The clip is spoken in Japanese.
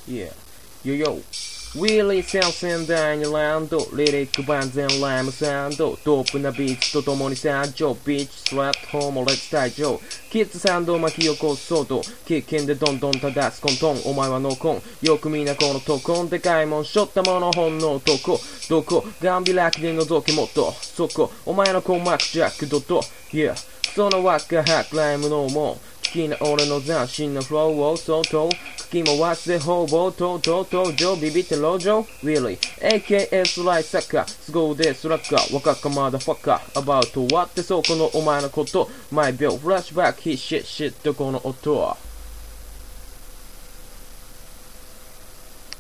Yeah. Yo yo. ウィーリー戦線第2ラウンドリリック万全ライムサウンドドープなビーチとともに参上ビーチストラップホームレッツ退場キッズサウンドを巻き起こす騒動キッキンでどんどん正す混沌お前はノーコンよくみなこのトコンでかいもんしょったもの本能男どこガンビラキで覗けもっとそこお前の鼓膜ジャックドット Yeah その輪っかハックライムのもん好きな俺の斬新なフローを相当かき回せほぼと登場ビビって路上 Really AKA スライサッカー凄腕スラッガー若かマダファッカー About と割ってそこのお前のこと毎秒フラッシュバックヒッシッシッとこの音は